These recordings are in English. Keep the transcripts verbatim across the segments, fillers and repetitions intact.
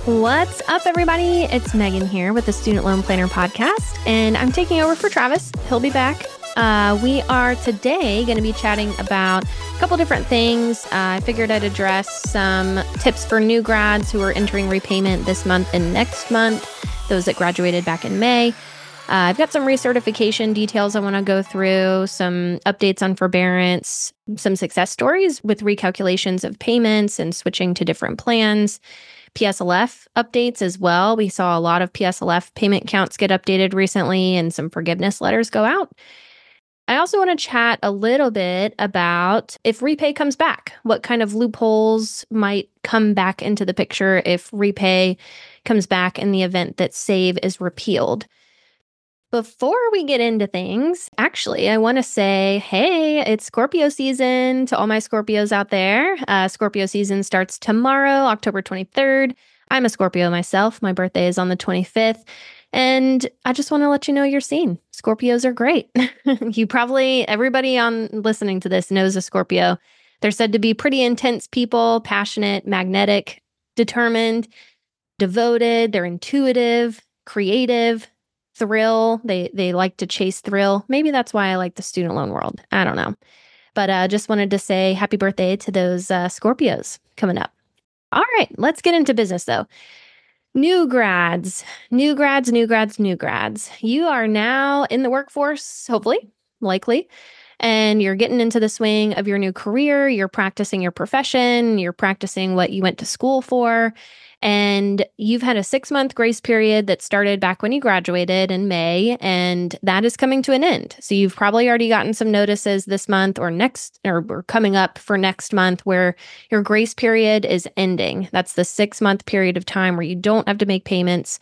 What's up, everybody? It's Megan here with the Student Loan Planner Podcast, and I'm taking over for Travis. He'll be back. Uh, we are today going to be chatting about a couple different things. Uh, I figured I'd address some tips for new grads who are entering repayment this month and next month, those that graduated back in May. Uh, I've got some recertification details I want to go through, some updates on forbearance, some success stories with recalculations of payments and switching to different plans. P S L F updates as well. We saw a lot of P S L F payment counts get updated recently and some forgiveness letters go out. I also want to chat a little bit about if Repay comes back, what kind of loopholes might come back into the picture if Repay comes back in the event that SAVE is repealed. Before we get into things, actually, I want to say, hey, it's Scorpio season to all my Scorpios out there. Uh, Scorpio season starts tomorrow, October twenty-third. I'm a Scorpio myself. My birthday is on the twenty-fifth. And I just want to let you know you're seen. Scorpios are great. You probably, everybody on listening to this knows a Scorpio. They're said to be pretty intense people, passionate, magnetic, determined, devoted. They're intuitive, creative, thrill. They they like to chase thrill. Maybe that's why I like the student loan world. I don't know. But I uh, just wanted to say happy birthday to those uh, Scorpios coming up. All right, let's get into business though. New grads, new grads, new grads, new grads. You are now in the workforce, hopefully, likely, and you're getting into the swing of your new career. You're practicing your profession. You're practicing what you went to school for. And you've had a six-month grace period that started back when you graduated in May, and that is coming to an end. So you've probably already gotten some notices this month or next, or, or coming up for next month where your grace period is ending. That's the six-month period of time where you don't have to make payments,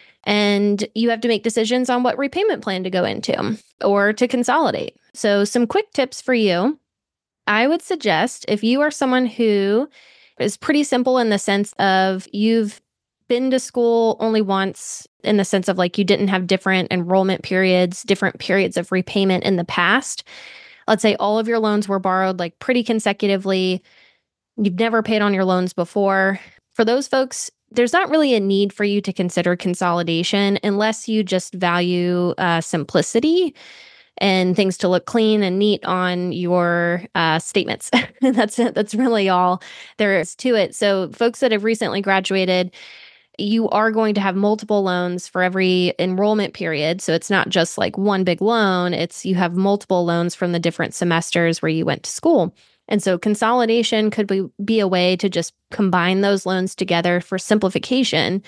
and you have to make decisions on what repayment plan to go into or to consolidate. So some quick tips for you. I would suggest if you are someone who is pretty simple in the sense of you've been to school only once, in the sense of like you didn't have different enrollment periods, different periods of repayment in the past. Let's say all of your loans were borrowed like pretty consecutively. You've never paid on your loans before. For those folks, there's not really a need for you to consider consolidation unless you just value uh, simplicity and things to look clean and neat on your uh, statements. That's that's really all there is to it. So folks that have recently graduated, you are going to have multiple loans for every enrollment period. So it's not just like one big loan. It's you have multiple loans from the different semesters where you went to school. And so consolidation could be, be a way to just combine those loans together for simplification.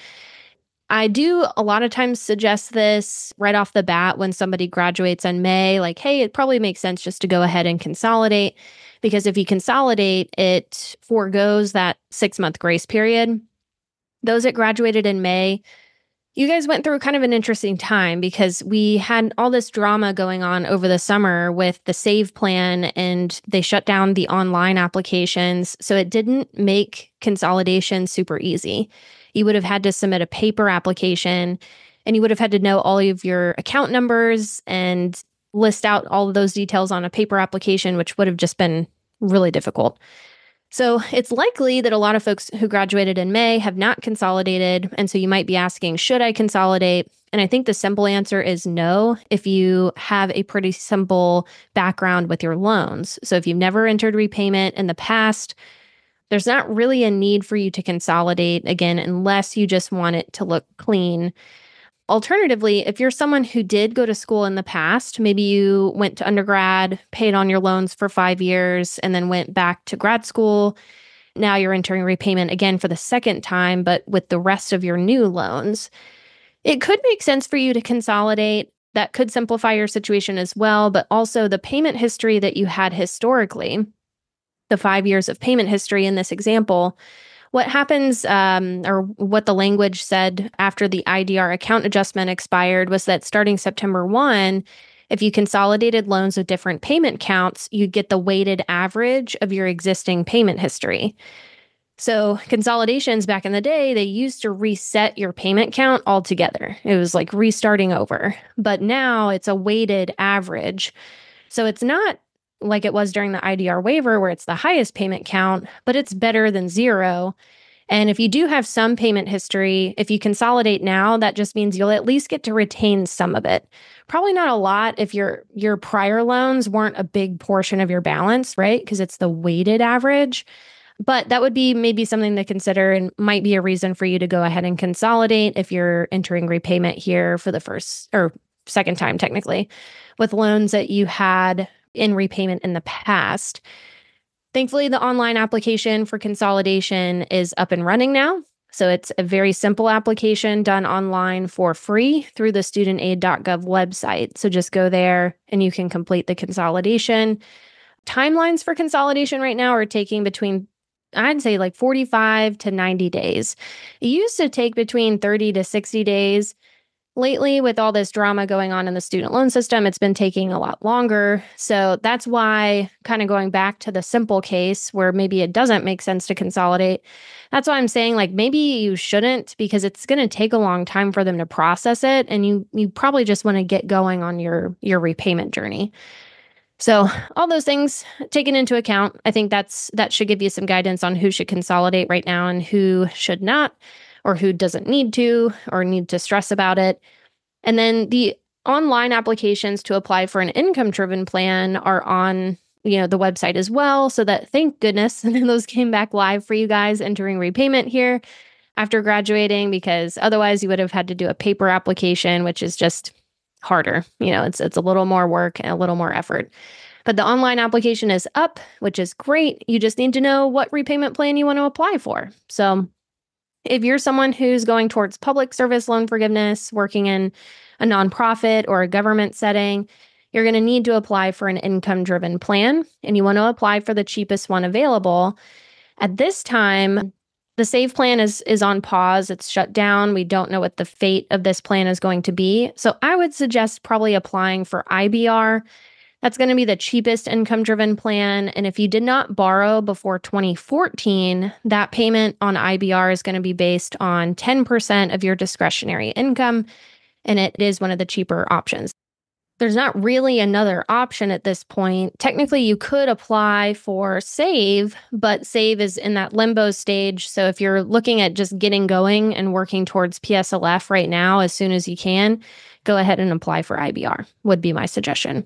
I do a lot of times suggest this right off the bat when somebody graduates in May, like, hey, it probably makes sense just to go ahead and consolidate, because if you consolidate, it forgoes that six-month grace period. Those that graduated in May, you guys went through kind of an interesting time because we had all this drama going on over the summer with the SAVE plan, and they shut down the online applications. So it didn't make consolidation super easy. You would have had to submit a paper application, and you would have had to know all of your account numbers and list out all of those details on a paper application, which would have just been really difficult. So it's likely that a lot of folks who graduated in May have not consolidated. And so you might be asking, should I consolidate? And I think the simple answer is no, if you have a pretty simple background with your loans. So if you've never entered repayment in the past, there's not really a need for you to consolidate, again, unless you just want it to look clean. Alternatively, if you're someone who did go to school in the past, maybe you went to undergrad, paid on your loans for five years, and then went back to grad school. Now you're entering repayment again for the second time, but with the rest of your new loans. It could make sense for you to consolidate. That could simplify your situation as well, but also the payment history that you had historically, the five years of payment history in this example, what happens, um, or what the language said after the I D R account adjustment expired was that starting September first, if you consolidated loans with different payment counts, you'd get the weighted average of your existing payment history. So consolidations back in the day, they used to reset your payment count altogether. It was like restarting over. But now it's a weighted average. So it's not like it was during the I D R waiver where it's the highest payment count, but it's better than zero. And if you do have some payment history, if you consolidate now, that just means you'll at least get to retain some of it. Probably not a lot if your your prior loans weren't a big portion of your balance, right? Because it's the weighted average. But that would be maybe something to consider and might be a reason for you to go ahead and consolidate if you're entering repayment here for the first or second time, technically, with loans that you had in repayment in the past. Thankfully, the online application for consolidation is up and running now. So it's a very simple application done online for free through the student aid dot gov website. So just go there and you can complete the consolidation. Timelines for consolidation right now are taking between, I'd say like forty-five to ninety days. It used to take between thirty to sixty days. Lately, with all this drama going on in the student loan system, it's been taking a lot longer. So that's why, kind of going back to the simple case where maybe it doesn't make sense to consolidate, that's why I'm saying like maybe you shouldn't, because it's going to take a long time for them to process it. And you you probably just want to get going on your, your repayment journey. So all those things taken into account, I think that's that should give you some guidance on who should consolidate right now and who should not, or who doesn't need to or need to stress about it. And then the online applications to apply for an income-driven plan are on, you know, the website as well. So that, thank goodness, those came back live for you guys entering repayment here after graduating, because otherwise you would have had to do a paper application, which is just harder. You know, it's it's a little more work and a little more effort. But the online application is up, which is great. You just need to know what repayment plan you want to apply for. So if you're someone who's going towards public service loan forgiveness, working in a nonprofit or a government setting, you're going to need to apply for an income-driven plan, and you want to apply for the cheapest one available. At this time, the SAVE plan is, is on pause. It's shut down. We don't know what the fate of this plan is going to be. So I would suggest probably applying for I B R. That's going to be the cheapest income-driven plan. And if you did not borrow before twenty fourteen, that payment on I B R is going to be based on ten percent of your discretionary income, and it is one of the cheaper options. There's not really another option at this point. Technically, you could apply for SAVE, but SAVE is in that limbo stage. So if you're looking at just getting going and working towards P S L F right now, as soon as you can, go ahead and apply for I B R, would be my suggestion.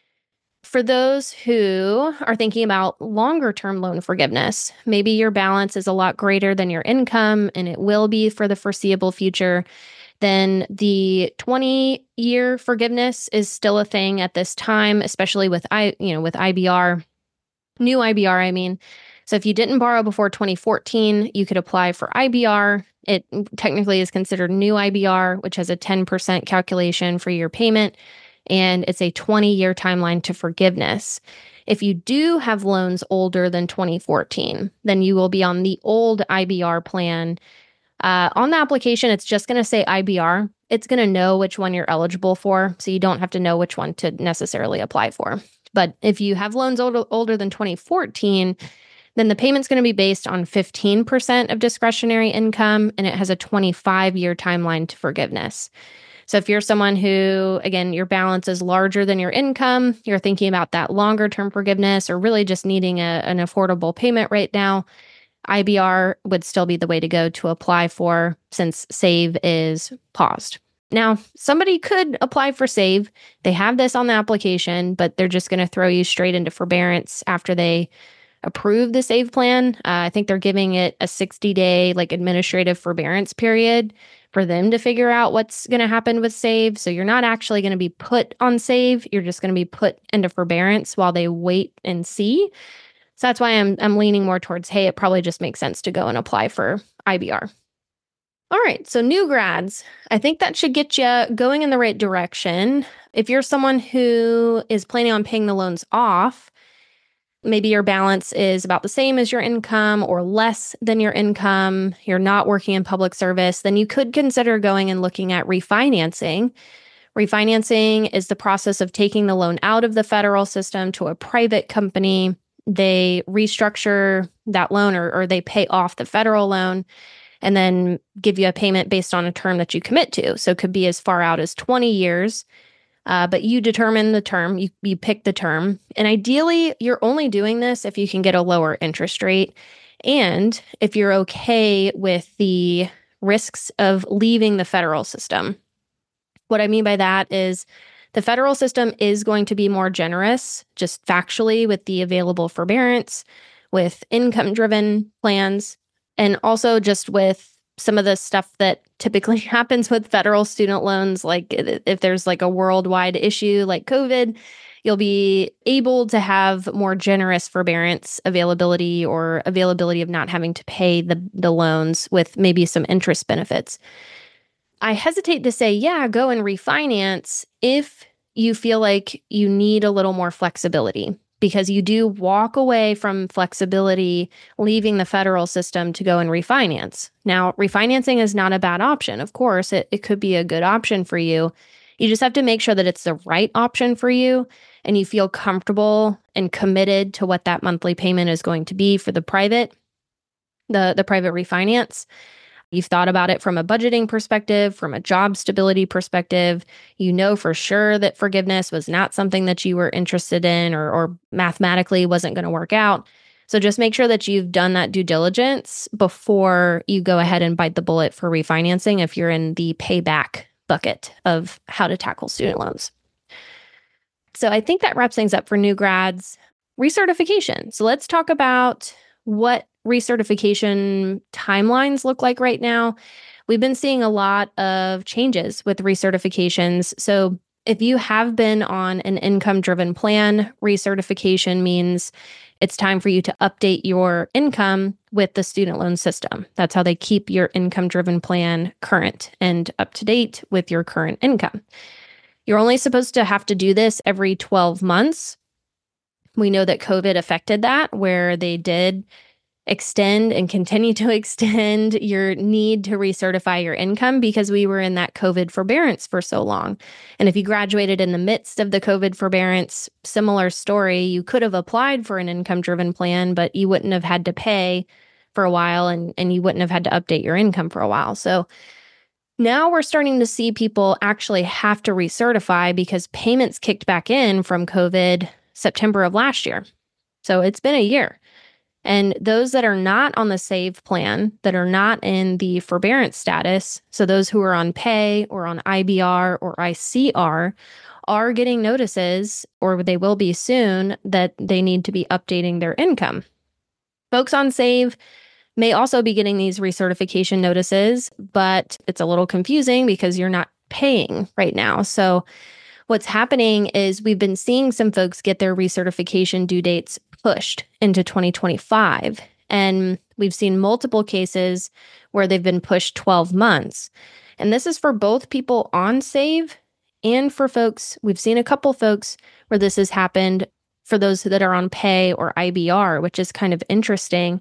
For those who are thinking about longer-term loan forgiveness, maybe your balance is a lot greater than your income, and it will be for the foreseeable future, then the twenty-year forgiveness is still a thing at this time, especially with I, you know, with I B R, new I B R, I mean. So if you didn't borrow before twenty fourteen, you could apply for I B R. It technically is considered new I B R, which has a ten percent calculation for your payment, and it's a twenty-year timeline to forgiveness. If you do have loans older than twenty fourteen, then you will be on the old I B R plan. Uh, on the application, it's just going to say I B R. It's going to know which one you're eligible for, so you don't have to know which one to necessarily apply for. But if you have loans older, older than twenty fourteen, then the payment's going to be based on fifteen percent of discretionary income, and it has a twenty-five-year timeline to forgiveness. So if you're someone who, again, your balance is larger than your income, you're thinking about that longer-term forgiveness, or really just needing a, an affordable payment right now, I B R would still be the way to go to apply for, since SAVE is paused. Now, somebody could apply for SAVE. They have this on the application, but they're just going to throw you straight into forbearance after they approve the SAVE plan. Uh, I think they're giving it a sixty-day like administrative forbearance period for them to figure out what's going to happen with SAVE. So you're not actually going to be put on SAVE. You're just going to be put into forbearance while they wait and see. So that's why I'm I'm leaning more towards, hey, it probably just makes sense to go and apply for I B R. All right, so new grads, I think that should get you going in the right direction. If you're someone who is planning on paying the loans off, maybe your balance is about the same as your income or less than your income, you're not working in public service, then you could consider going and looking at refinancing. Refinancing is the process of taking the loan out of the federal system to a private company. They restructure that loan, or, or they pay off the federal loan and then give you a payment based on a term that you commit to. So it could be as far out as twenty years. Uh, but you determine the term, you, you pick the term. And ideally, you're only doing this if you can get a lower interest rate and if you're okay with the risks of leaving the federal system. What I mean by that is the federal system is going to be more generous, just factually, with the available forbearance, with income-driven plans, and also just with some of the stuff that typically happens with federal student loans. Like if there's like a worldwide issue like COVID, you'll be able to have more generous forbearance availability or availability of not having to pay the, the loans with maybe some interest benefits. I hesitate to say, yeah, go and refinance if you feel like you need a little more flexibility, because you do walk away from flexibility leaving the federal system to go and refinance. Now, refinancing is not a bad option. Of course, it, it could be a good option for you. You just have to make sure that it's the right option for you and you feel comfortable and committed to what that monthly payment is going to be for the private, the, the private refinance. You've thought about it from a budgeting perspective, from a job stability perspective. You know for sure that forgiveness was not something that you were interested in or, or mathematically wasn't going to work out. So just make sure that you've done that due diligence before you go ahead and bite the bullet for refinancing if you're in the payback bucket of how to tackle student loans. So I think that wraps things up for new grads. Recertification. So let's talk about what recertification timelines look like right now. We've been seeing a lot of changes with recertifications. So if you have been on an income-driven plan, recertification means it's time for you to update your income with the student loan system. That's how they keep your income-driven plan current and up to date with your current income. You're only supposed to have to do this every twelve months. We know that COVID affected that, where they did extend and continue to extend your need to recertify your income because we were in that COVID forbearance for so long. And if you graduated in the midst of the COVID forbearance, similar story, you could have applied for an income-driven plan, but you wouldn't have had to pay for a while and, and you wouldn't have had to update your income for a while. So now we're starting to see people actually have to recertify because payments kicked back in from COVID September of last year. So it's been a year. And those that are not on the SAVE plan, that are not in the forbearance status, so those who are on pay or on I B R or I C R, are getting notices, or they will be soon, that they need to be updating their income. Folks on SAVE may also be getting these recertification notices, but it's a little confusing because you're not paying right now. So what's happening is we've been seeing some folks get their recertification due dates pushed into twenty twenty-five. And we've seen multiple cases where they've been pushed twelve months. And this is for both people on SAVE and for folks, we've seen a couple folks where this has happened for those that are on pay or I B R, which is kind of interesting.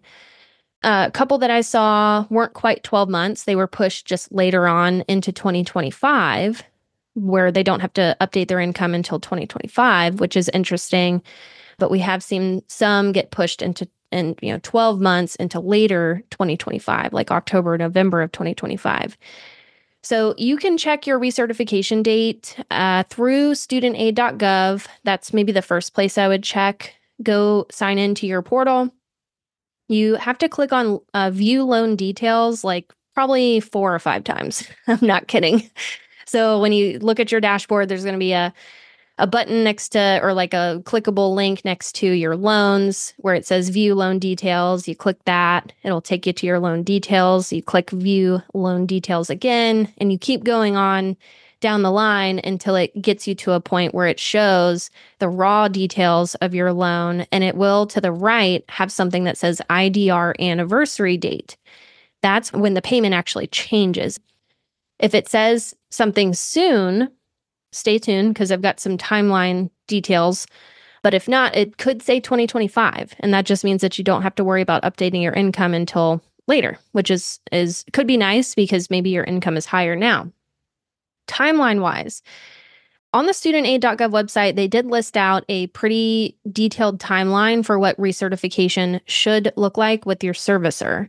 Uh, a couple that I saw weren't quite twelve months. They were pushed just later on into twenty twenty-five, where they don't have to update their income until twenty twenty-five, which is interesting. But we have seen some get pushed into, in, you know, twelve months into later twenty twenty-five, like October, November of twenty twenty-five. So you can check your recertification date uh, through student aid dot gov. That's maybe the first place I would check. Go sign into your portal. You have to click on uh, view loan details like probably four or five times. I'm not kidding. So when you look at your dashboard, there's going to be a a button next to, or like a clickable link next to your loans where it says view loan details. You click that, it'll take you to your loan details. You click view loan details again, and you keep going on down the line until it gets you to a point where it shows the raw details of your loan. And it will, to the right, have something that says I D R anniversary date. That's when the payment actually changes. If it says something soon, stay tuned because I've got some timeline details. But if not, it could say twenty twenty-five. And that just means that you don't have to worry about updating your income until later, which is, is could be nice because maybe your income is higher now. Timeline-wise, on the student aid dot gov website, they did list out a pretty detailed timeline for what recertification should look like with your servicer.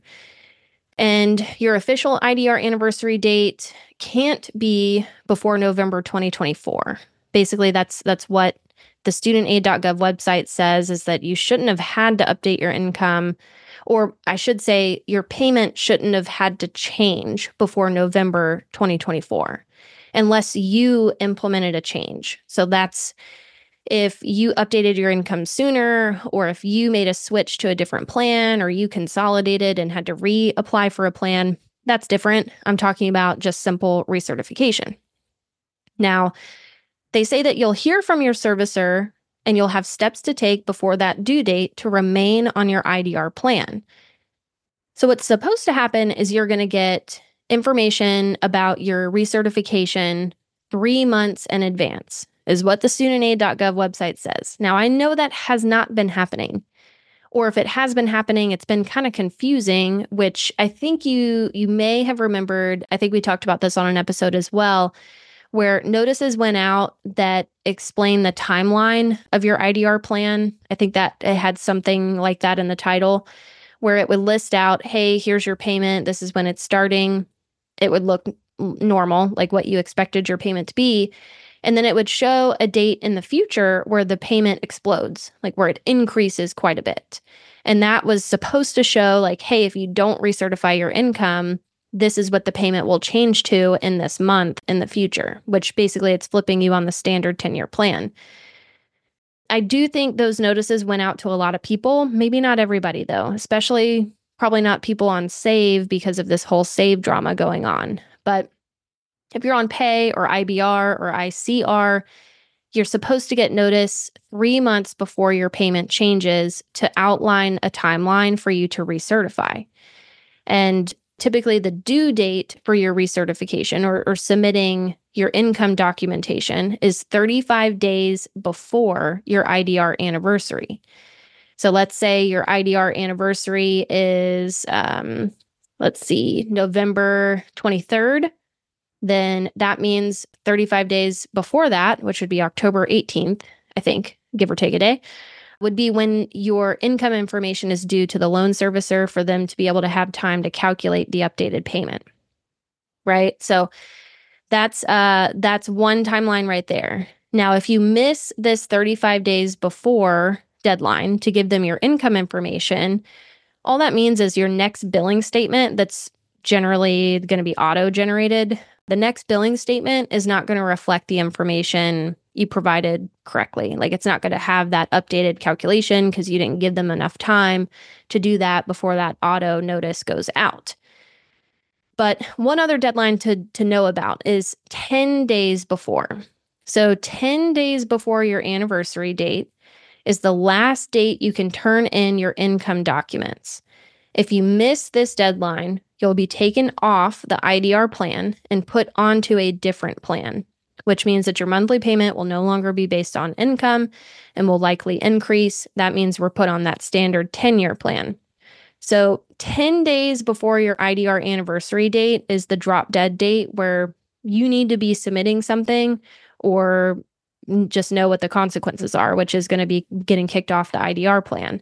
And your official I D R anniversary date can't be before November twenty twenty-four. Basically, that's that's what the student aid dot gov website says, is that you shouldn't have had to update your income, or I should say your payment shouldn't have had to change before November twenty twenty-four, unless you implemented a change. So that's if you updated your income sooner, or if you made a switch to a different plan, or you consolidated and had to reapply for a plan, that's different. I'm talking about just simple recertification. Now, they say that you'll hear from your servicer and you'll have steps to take before that due date to remain on your I D R plan. So what's supposed to happen is you're going to get information about your recertification three months in advance, is what the student aid dot gov website says. Now, I know that has not been happening. Or if it has been happening, it's been kind of confusing, which I think you you may have remembered. I think we talked about this on an episode as well, where notices went out that explain the timeline of your I D R plan. I think that it had something like that in the title, where it would list out, hey, here's your payment. This is when it's starting. It would look normal, like what you expected your payment to be. And then it would show a date in the future where the payment explodes, like where it increases quite a bit. And that was supposed to show like, hey, if you don't recertify your income, this is what the payment will change to in this month in the future, which basically it's flipping you on the standard ten-year plan. I do think those notices went out to a lot of people, maybe not everybody though, especially probably not people on Save because of this whole Save drama going on. But if you're on Pay or I B R or I C R, you're supposed to get notice three months before your payment changes to outline a timeline for you to recertify. And typically the due date for your recertification or, or submitting your income documentation is thirty-five days before your I D R anniversary. So let's say your I D R anniversary is, um, let's see, November twenty-third. Then that means thirty-five days before that, which would be October eighteenth, I think, give or take a day, would be when your income information is due to the loan servicer for them to be able to have time to calculate the updated payment, right? So that's uh that's one timeline right there. Now, if you miss this thirty-five days before deadline to give them your income information, all that means is your next billing statement that's generally going to be auto-generated. The next billing statement is not going to reflect the information you provided correctly. Like it's not going to have that updated calculation because you didn't give them enough time to do that before that auto notice goes out. But one other deadline to, to know about is ten days before. So ten days before your anniversary date is the last date you can turn in your income documents. If you miss this deadline, you'll be taken off the I D R plan and put onto a different plan, which means that your monthly payment will no longer be based on income and will likely increase. That means we're put on that standard ten-year plan. So ten days before your I D R anniversary date is the drop dead date where you need to be submitting something or just know what the consequences are, which is going to be getting kicked off the I D R plan.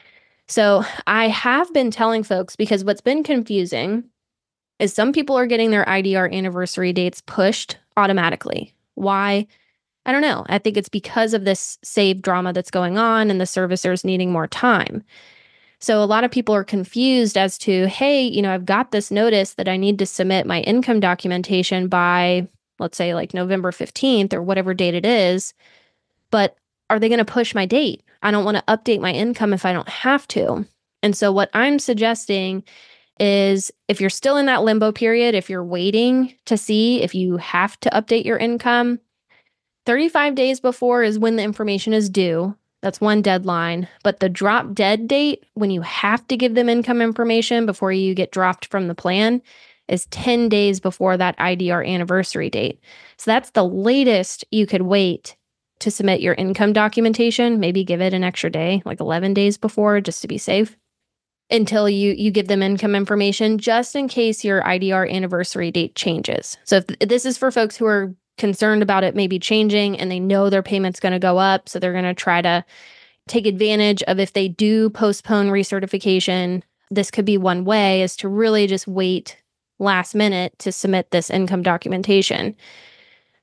So I have been telling folks, because what's been confusing is some people are getting their I D R anniversary dates pushed automatically. Why? I don't know. I think it's because of this Save drama that's going on and the servicers needing more time. So a lot of people are confused as to, hey, you know, I've got this notice that I need to submit my income documentation by, let's say like November fifteenth or whatever date it is, but are they going to push my date? I don't want to update my income if I don't have to. And so what I'm suggesting is if you're still in that limbo period, if you're waiting to see if you have to update your income, thirty-five days before is when the information is due. That's one deadline. But the drop dead date, when you have to give them income information before you get dropped from the plan, is ten days before that I D R anniversary date. So that's the latest you could wait to submit your income documentation. Maybe give it an extra day, like eleven days before, just to be safe, until you you give them income information, just in case your I D R anniversary date changes. So if th- this is for folks who are concerned about it maybe changing and they know their payment's going to go up, so they're going to try to take advantage of if they do postpone recertification, this could be one way, is to really just wait last minute to submit this income documentation.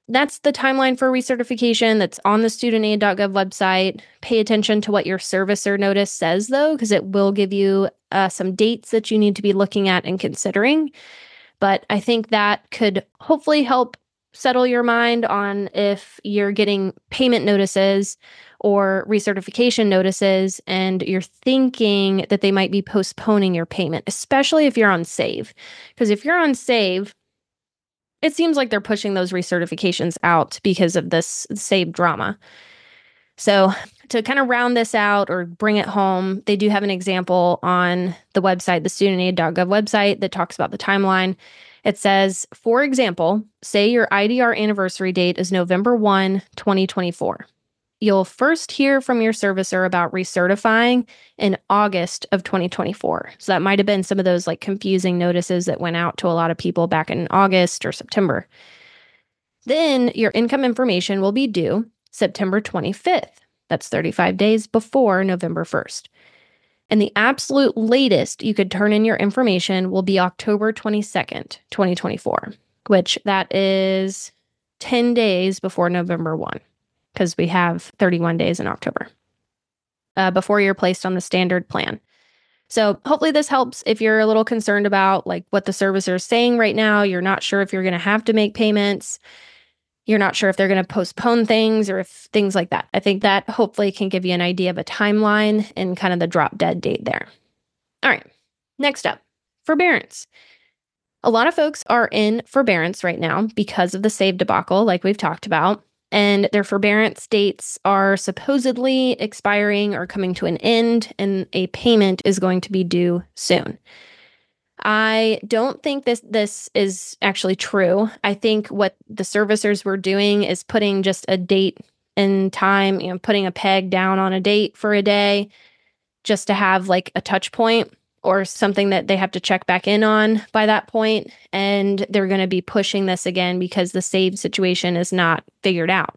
that's the timeline for recertification that's on the student aid dot gov website. Pay attention to what your servicer notice says, though, because it will give you uh, some dates that you need to be looking at and considering. But I think that could hopefully help settle your mind on if you're getting payment notices or recertification notices and you're thinking that they might be postponing your payment, especially if you're on SAVE. Because if you're on SAVE, it seems like they're pushing those recertifications out because of this SAVE drama. So to kind of round this out or bring it home, they do have an example on the website, the student aid dot gov website, that talks about the timeline. It says, for example, say your I D R anniversary date is November first, twenty twenty-four. You'll first hear from your servicer about recertifying in August of twenty twenty-four. So that might have been some of those like confusing notices that went out to a lot of people back in August or September. Then your income information will be due September twenty-fifth. That's thirty-five days before November first. And the absolute latest you could turn in your information will be October twenty-second, twenty twenty-four, which that is ten days before November first, because we have thirty-one days in October, uh, before you're placed on the standard plan. So hopefully this helps if you're a little concerned about like what the servicer is saying right now. You're not sure if you're going to have to make payments. You're not sure if they're going to postpone things or if things like that. I think that hopefully can give you an idea of a timeline and kind of the drop dead date there. All right, next up, forbearance. A lot of folks are in forbearance right now because of the SAVE debacle, like we've talked about, and their forbearance dates are supposedly expiring or coming to an end, and a payment is going to be due soon. I don't think this this is actually true. I think what the servicers were doing is putting just a date and time, you know, putting a peg down on a date for a day just to have like a touch point or something that they have to check back in on by that point. And they're going to be pushing this again because the SAVE situation is not figured out.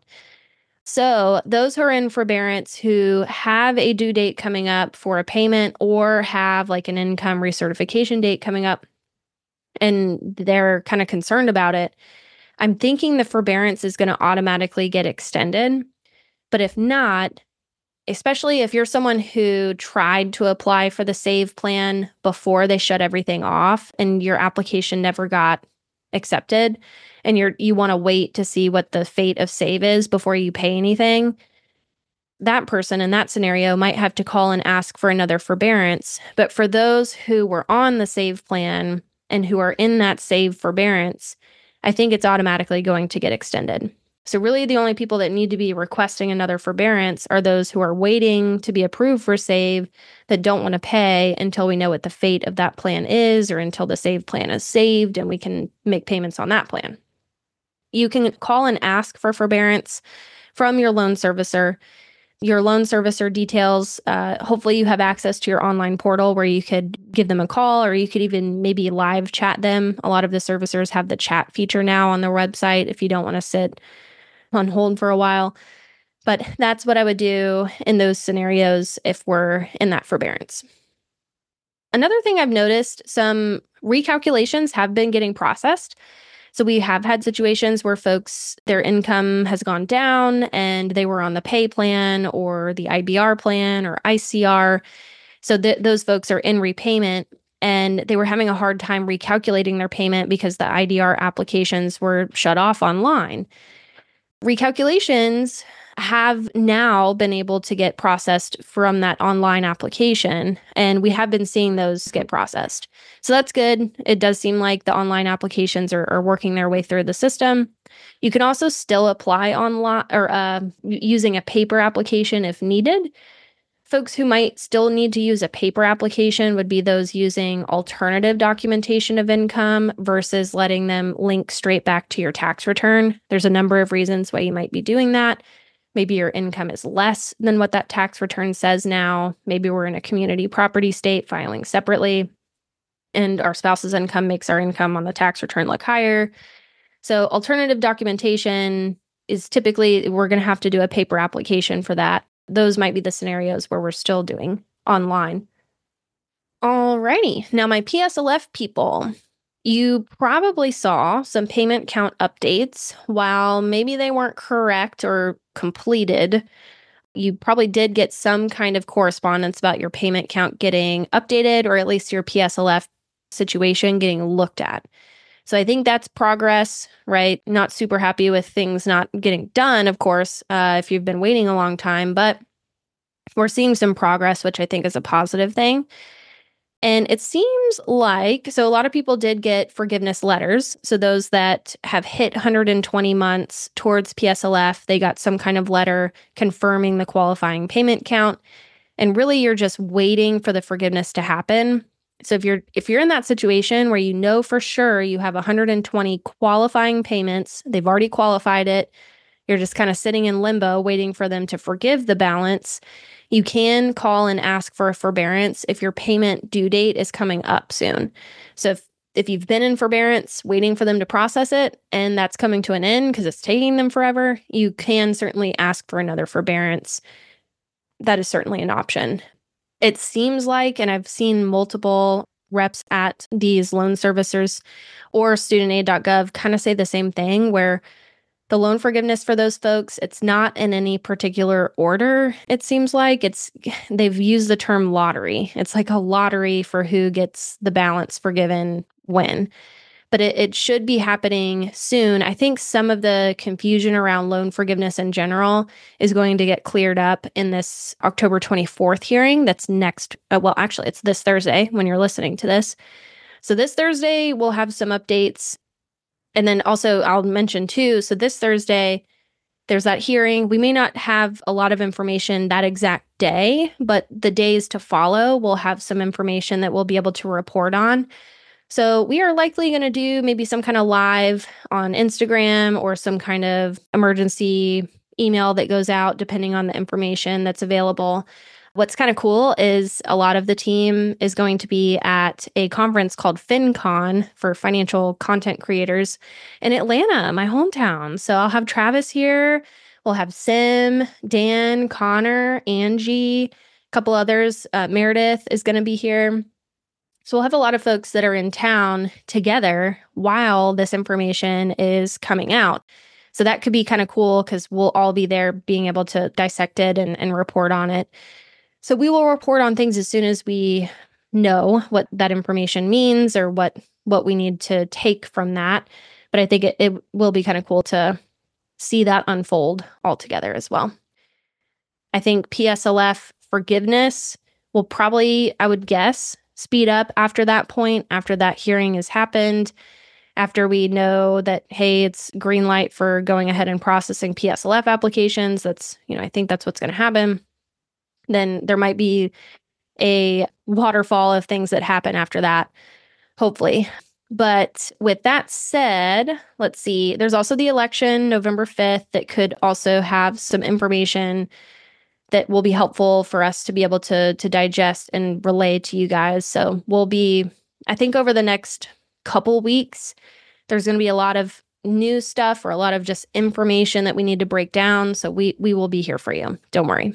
So those who are in forbearance who have a due date coming up for a payment or have like an income recertification date coming up and they're kind of concerned about it, I'm thinking the forbearance is going to automatically get extended. But if not, especially if you're someone who tried to apply for the SAVE plan before they shut everything off and your application never got accepted, and you're you want to wait to see what the fate of SAVE is before you pay anything, that person in that scenario might have to call and ask for another forbearance. But for those who were on the SAVE plan and who are in that SAVE forbearance, I think it's automatically going to get extended. So really the only people that need to be requesting another forbearance are those who are waiting to be approved for SAVE that don't want to pay until we know what the fate of that plan is or until the SAVE plan is saved and we can make payments on that plan. You can call and ask for forbearance from your loan servicer. Your loan servicer details, uh, hopefully you have access to your online portal where you could give them a call or you could even maybe live chat them. A lot of the servicers have the chat feature now on their website if you don't want to sit on hold for a while. But that's what I would do in those scenarios if we're in that forbearance. Another thing I've noticed, some recalculations have been getting processed. So we have had situations where folks, their income has gone down and they were on the pay plan or the I B R plan or I C R. So th- those folks are in repayment and they were having a hard time recalculating their payment because the I D R applications were shut off online. Recalculations have now been able to get processed from that online application, and we have been seeing those get processed. So that's good. It does seem like the online applications are, are working their way through the system. You can also still apply online or uh, using a paper application if needed. Folks who might still need to use a paper application would be those using alternative documentation of income versus letting them link straight back to your tax return. There's a number of reasons why you might be doing that. Maybe your income is less than what that tax return says now. Maybe we're in a community property state filing separately, and our spouse's income makes our income on the tax return look higher. So alternative documentation is typically, we're going to have to do a paper application for that. Those might be the scenarios where we're still doing online. Alrighty. Now, my P S L F people, You probably saw some payment count updates. While maybe they weren't correct or completed, you probably did get some kind of correspondence about your payment count getting updated, or at least your P S L F situation getting looked at. So I think that's progress, right? Not super happy with things not getting done, of course, uh, if you've been waiting a long time, but we're seeing some progress, which I think is a positive thing. And it seems like, so a lot of people did get forgiveness letters. So those that have hit one hundred twenty months towards P S L F, they got some kind of letter confirming the qualifying payment count. And really, you're just waiting for the forgiveness to happen. So if you're if you're in that situation where you know for sure you have one hundred twenty qualifying payments, they've already qualified it, you're just kind of sitting in limbo waiting for them to forgive the balance, you can call and ask for a forbearance if your payment due date is coming up soon. So if, if you've been in forbearance waiting for them to process it and that's coming to an end because it's taking them forever, you can certainly ask for another forbearance. That is certainly an option. It seems like, and I've seen multiple reps at these loan servicers or student aid dot gov kind of say the same thing, where the loan forgiveness for those folks, it's not in any particular order. It seems like it's, they've used the term lottery. It's like a lottery for who gets the balance forgiven when. But it, it should be happening soon. I think some of the confusion around loan forgiveness in general is going to get cleared up in this October twenty-fourth hearing that's next. Uh, well, actually, it's this Thursday when you're listening to this. So this Thursday, we'll have some updates. And then also I'll mention too, so this Thursday, there's that hearing. We may not have a lot of information that exact day, but the days to follow, we'll have some information that we'll be able to report on. So we are likely going to do maybe some kind of live on Instagram or some kind of emergency email that goes out depending on the information that's available. What's kind of cool is a lot of the team is going to be at a conference called FinCon for financial content creators in Atlanta, my hometown. So I'll have Travis here. We'll have Sim, Dan, Connor, Angie, a couple others. Uh, Meredith is going to be here. So we'll have a lot of folks that are in town together while this information is coming out. So that could be kind of cool because we'll all be there being able to dissect it and, and report on it. So we will report on things as soon as we know what that information means or what, what we need to take from that. But I think it, it will be kind of cool to see that unfold all together as well. I think P S L F forgiveness will probably, I would guess, speed up after that point, after that hearing has happened, after we know that, hey, it's green light for going ahead and processing P S L F applications. That's, you know, I think that's what's going to happen. Then there might be a waterfall of things that happen after that, hopefully. But with that said, let's see, there's also the election November fifth that could also have some information that will be helpful for us to be able to, to digest and relay to you guys. So we'll be, I think over the next couple weeks, there's going to be a lot of new stuff or a lot of just information that we need to break down. So we we will be here for you. Don't worry.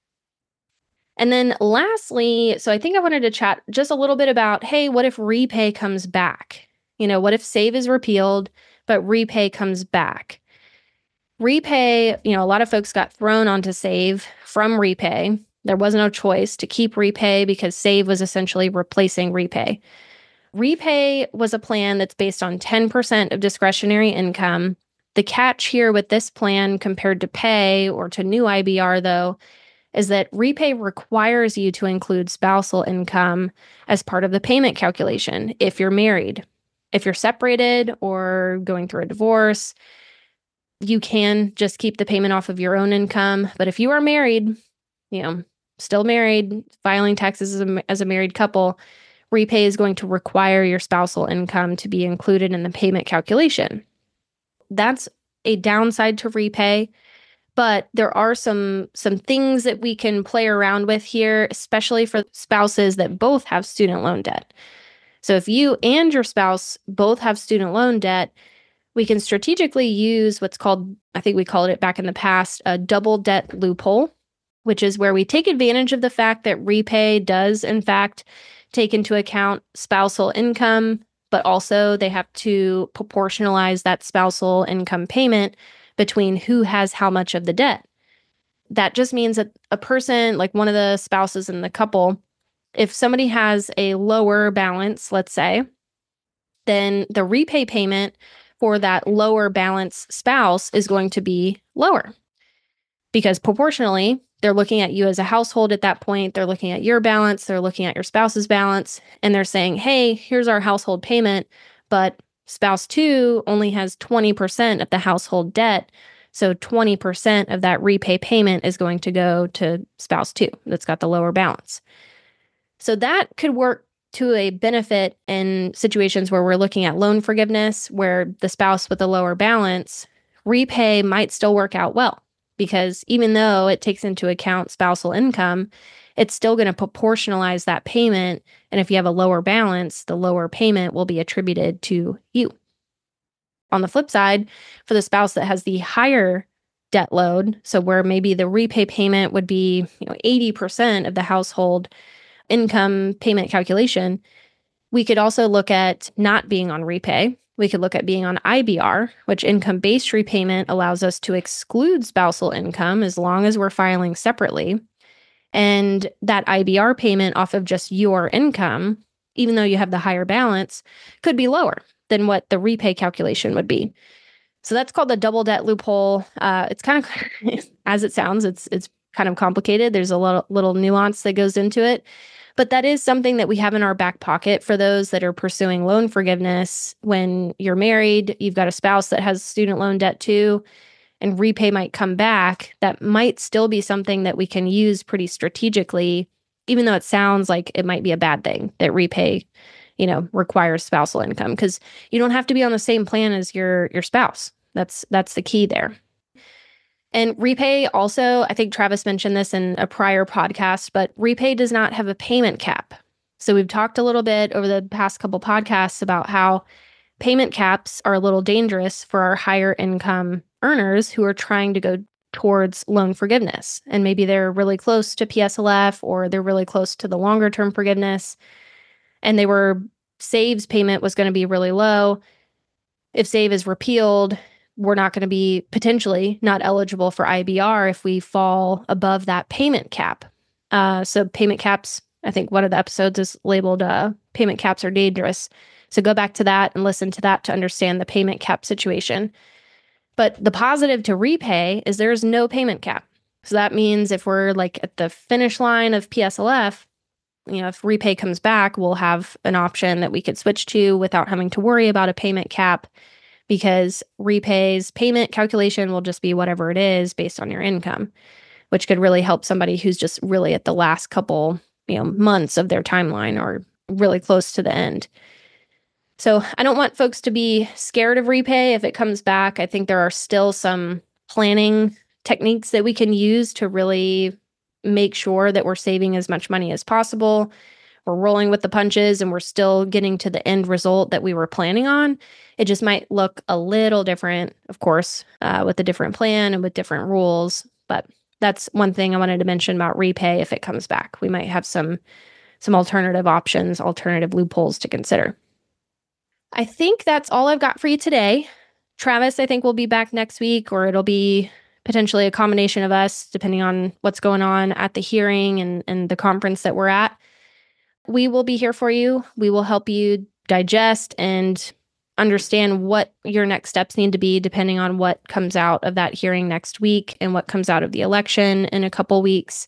And then lastly, so I think I wanted to chat just a little bit about, hey, what if REPAYE comes back? You know, what if SAVE is repealed, but REPAYE comes back? REPAYE, you know, a lot of folks got thrown onto SAVE from REPAYE. There was no choice to keep REPAYE because SAVE was essentially replacing REPAYE. REPAYE was a plan that's based on ten percent of discretionary income. The catch here with this plan compared to PAYE or to new I B R, though, is that REPAYE requires you to include spousal income as part of the payment calculation if you're married. If you're separated or going through a divorce, you can just keep the payment off of your own income. But if you are married, you know, still married, filing taxes as a, as a married couple, REPAYE is going to require your spousal income to be included in the payment calculation. That's a downside to REPAYE. But there are some some things that we can play around with here, especially for spouses that both have student loan debt. So if you and your spouse both have student loan debt, we can strategically use what's called, I think we called it back in the past, a double debt loophole, which is where we take advantage of the fact that REPAYE does, in fact, take into account spousal income, but also they have to proportionalize that spousal income payment between who has how much of the debt. That just means that a person, like one of the spouses in the couple, if somebody has a lower balance, let's say, then the repay payment for that lower balance spouse is going to be lower because proportionally, they're looking at you as a household at that point. They're looking at your balance. They're looking at your spouse's balance. And they're saying, hey, here's our household payment. But spouse two only has twenty percent of the household debt. So twenty percent of that repay payment is going to go to spouse two that's got the lower balance. So that could work to a benefit in situations where we're looking at loan forgiveness, where the spouse with a lower balance, repay might still work out well. Because even though it takes into account spousal income, it's still going to proportionalize that payment. And if you have a lower balance, the lower payment will be attributed to you. On the flip side, for the spouse that has the higher debt load, so where maybe the repay payment would be, you know, eighty percent of the household income payment calculation, we could also look at not being on repay. We could look at being on I B R, which income-based repayment allows us to exclude spousal income as long as we're filing separately. And that I B R payment off of just your income, even though you have the higher balance, could be lower than what the repay calculation would be. So that's called the double debt loophole. Uh, it's kind of, as it sounds, it's it's kind of complicated. There's a little, little nuance that goes into it. But that is something that we have in our back pocket for those that are pursuing loan forgiveness. When you're married, you've got a spouse that has student loan debt too, and repay might come back. That might still be something that we can use pretty strategically, even though it sounds like it might be a bad thing that repay, you know, requires spousal income, because you don't have to be on the same plan as your your spouse. That's that's the key there. And repay also, I think Travis mentioned this in a prior podcast, but repay does not have a payment cap. So we've talked a little bit over the past couple podcasts about how payment caps are a little dangerous for our higher income earners who are trying to go towards loan forgiveness. And maybe they're really close to P S L F, or they're really close to the longer term forgiveness. And they were, SAVE's payment was going to be really low. If SAVE is repealed, we're not going to be potentially not eligible for I B R if we fall above that payment cap. Uh, so payment caps, I think one of the episodes is labeled uh, payment caps are dangerous. So go back to that and listen to that to understand the payment cap situation. But the positive to repay is there's no payment cap. So that means if we're like at the finish line of P S L F, you know, if repay comes back, we'll have an option that we could switch to without having to worry about a payment cap, because repay's payment calculation will just be whatever it is based on your income, which could really help somebody who's just really at the last couple, you know, months of their timeline or really close to the end. So I don't want folks to be scared of repay if it comes back. I think there are still some planning techniques that we can use to really make sure that we're saving as much money as possible. We're rolling with the punches and we're still getting to the end result that we were planning on. It just might look a little different, of course, uh, with a different plan and with different rules. But that's one thing I wanted to mention about repay if it comes back. We might have some, some alternative options, alternative loopholes to consider. I think that's all I've got for you today. Travis, I think, will be back next week, or it'll be potentially a combination of us, depending on what's going on at the hearing and, and the conference that we're at. We will be here for you. We will help you digest and understand what your next steps need to be, depending on what comes out of that hearing next week and what comes out of the election in a couple weeks.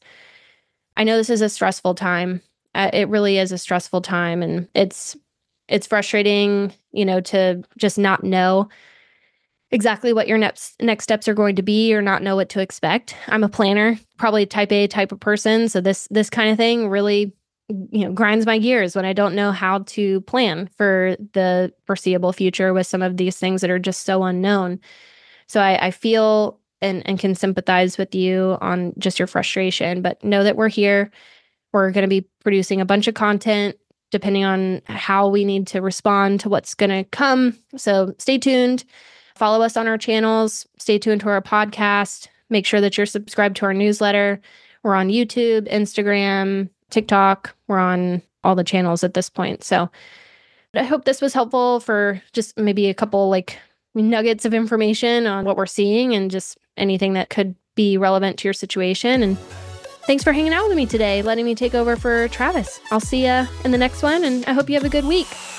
I know this is a stressful time. Uh, it really is a stressful time, and it's it's frustrating, you know, to just not know exactly what your next next steps are going to be, or not know what to expect. I'm a planner, probably type A type of person, so this this kind of thing really, you know, grinds my gears when I don't know how to plan for the foreseeable future with some of these things that are just so unknown. So I, I feel and, and can sympathize with you on just your frustration, but know that we're here. We're going to be producing a bunch of content depending on how we need to respond to what's going to come. So stay tuned. Follow us on our channels. Stay tuned to our podcast. Make sure that you're subscribed to our newsletter. We're on YouTube, Instagram, TikTok. We're on all the channels at this point. So I hope this was helpful for just maybe a couple like nuggets of information on what we're seeing and just anything that could be relevant to your situation. And thanks for hanging out with me today, letting me take over for Travis. I'll see you in the next one, and I hope you have a good week.